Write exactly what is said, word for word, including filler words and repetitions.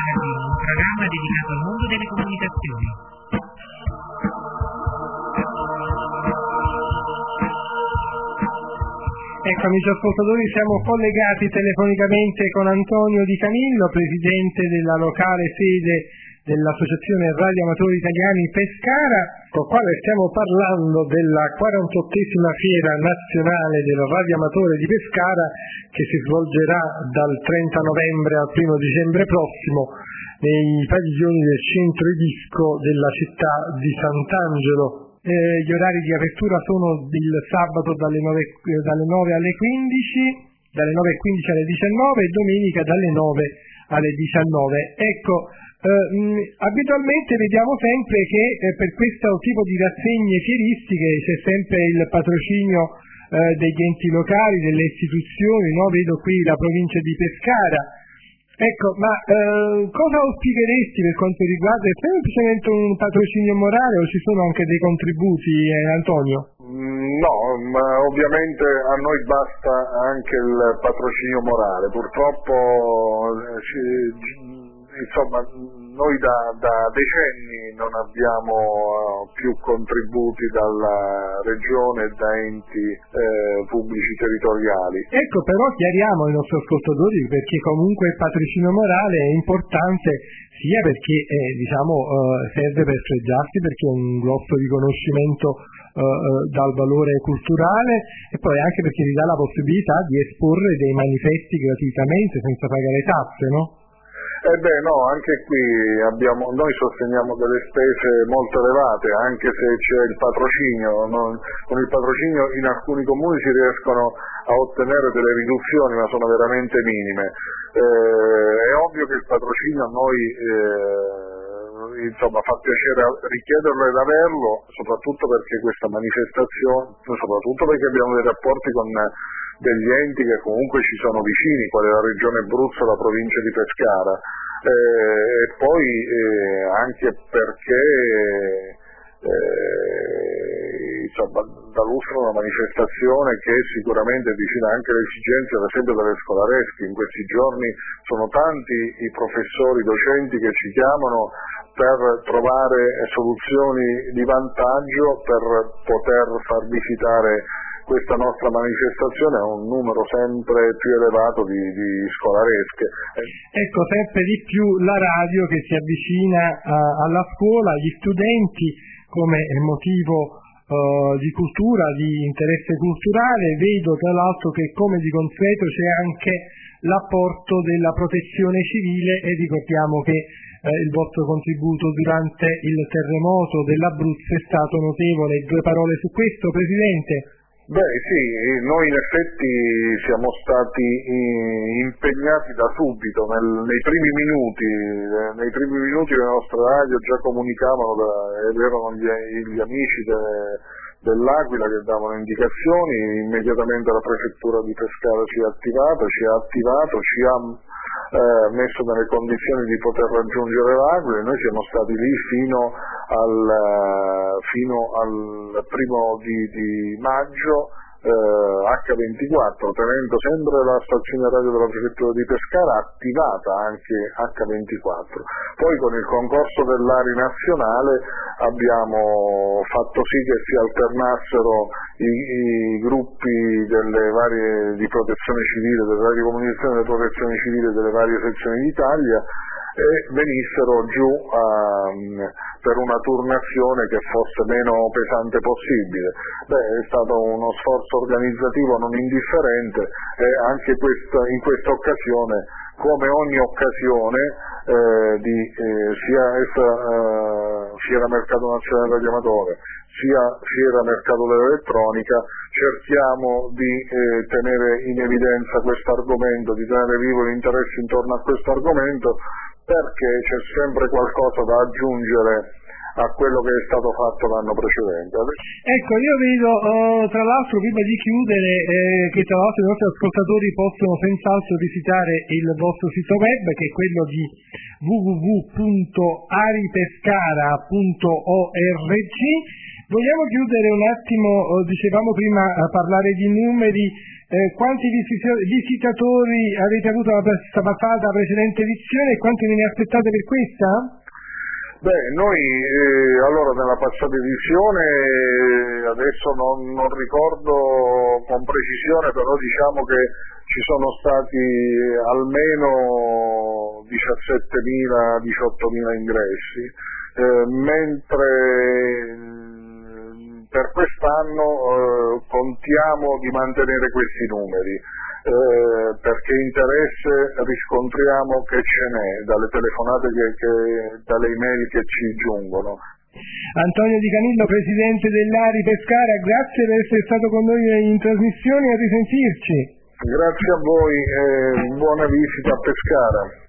Magazine, un programma dedicato al mondo delle comunicazioni. Ecco, amici ascoltatori, siamo collegati telefonicamente con Antonio Di Camillo, presidente della locale sede dell'Associazione Radio Amatori Italiani Pescara, con quale stiamo parlando della quarantottesima Fiera Nazionale del Radio Amatore di Pescara, che si svolgerà dal trenta novembre al primo dicembre prossimo nei padiglioni del centro Edisco della città di Sant'Angelo. Eh, gli orari di apertura sono il sabato dalle nove, eh, dalle nove alle quindici, dalle nove e quindici alle diciannove e domenica dalle nove alle diciannove. Ecco, eh, mh, abitualmente vediamo sempre che eh, per questo tipo di rassegne fieristiche c'è sempre il patrocinio eh, degli enti locali, delle istituzioni, no? Vedo qui la provincia di Pescara. Ecco, ma eh, cosa auspicheresti per quanto riguarda? È semplicemente un patrocinio morale o ci sono anche dei contributi, eh, Antonio? No, ma ovviamente a noi basta anche il patrocinio morale. Purtroppo, insomma, noi da, da decenni non abbiamo più contributi dalla regione e da enti eh, pubblici territoriali. Ecco, però chiariamo ai nostri ascoltatori, perché comunque il patrocinio morale è importante sia perché eh, diciamo eh, serve per fregiarsi, perché è un grosso riconoscimento eh, dal valore culturale, e poi anche perché gli dà la possibilità di esporre dei manifesti gratuitamente senza pagare tasse, no? Eh beh no, anche qui abbiamo, noi sosteniamo delle spese molto elevate, anche se c'è il patrocinio. Non, con il patrocinio in alcuni comuni si riescono a ottenere delle riduzioni, ma sono veramente minime. Eh, è ovvio che il patrocinio a noi eh, insomma fa piacere richiederlo ed averlo, soprattutto perché questa manifestazione, soprattutto perché abbiamo dei rapporti con degli enti che comunque ci sono vicini, quale la regione Abruzzo e la provincia di Pescara, eh, e poi eh, anche perché eh, insomma, dà lustro a una manifestazione che sicuramente è vicina anche alle esigenze, ad esempio, delle scolaresche. In questi giorni sono tanti i professori, i docenti che ci chiamano per trovare soluzioni di vantaggio per poter far visitare questa nostra manifestazione a un numero sempre più elevato di, di scolaresche. Ecco, sempre di più la radio che si avvicina a, alla scuola, agli studenti come motivo uh, di cultura, di interesse culturale. Vedo tra l'altro che, come di consueto, c'è anche l'apporto della protezione civile, e ricordiamo che eh, il vostro contributo durante il terremoto dell'Abruzzo è stato notevole. Due parole su questo, Presidente? Beh sì, noi in effetti siamo stati impegnati da subito, nel, nei primi minuti, nei primi minuti le nostre radio già comunicavano, da, ed erano gli, gli amici de, dell'Aquila che davano indicazioni. Immediatamente la prefettura di Pescara si è attivata, ci ha attivato, ci ha eh, messo nelle condizioni di poter raggiungere l'Aquila, e noi siamo stati lì fino al, fino al primo di, di maggio eh, acca ventiquattro, tenendo sempre la stazione radio della prefettura di Pescara attivata anche acca ventiquattro. Poi con il concorso dell'A R I nazionale abbiamo fatto sì che si alternassero i, i gruppi delle varie di protezione civile, delle varie comunicazioni delle protezioni civili delle varie sezioni d'Italia, e venissero giù um, per una turnazione che fosse meno pesante possibile. Beh, è stato uno sforzo organizzativo non indifferente, e anche questa, in questa occasione, come ogni occasione eh, di eh, sia essa eh, Fiera Mercato Nazionale Radio Amatore, sia Fiera Mercato dell'Elettronica, cerchiamo di eh, tenere in evidenza questo argomento, di tenere vivo l'interesse intorno a questo argomento, perché c'è sempre qualcosa da aggiungere a quello che è stato fatto l'anno precedente. Ecco, io vedo uh, tra l'altro, prima di chiudere, eh, che tra l'altro i nostri ascoltatori possono senz'altro visitare il vostro sito web, che è quello di w w w punto aripescara punto org. Vogliamo chiudere un attimo, dicevamo prima, a parlare di numeri, eh, quanti visitatori avete avuto la passata precedente edizione e quanti ve ne aspettate per questa? Beh, noi eh, allora nella passata edizione, eh, adesso non, non ricordo con precisione, però diciamo che ci sono stati almeno diciassettemila diciottomila ingressi, eh, mentre per quest'anno eh, contiamo di mantenere questi numeri, eh, perché interesse riscontriamo che ce n'è dalle telefonate, che, che, dalle email che ci giungono. Antonio Di Canillo, presidente dell'A R I Pescara, grazie per essere stato con noi in trasmissione e a risentirci. Grazie a voi e buona visita a Pescara.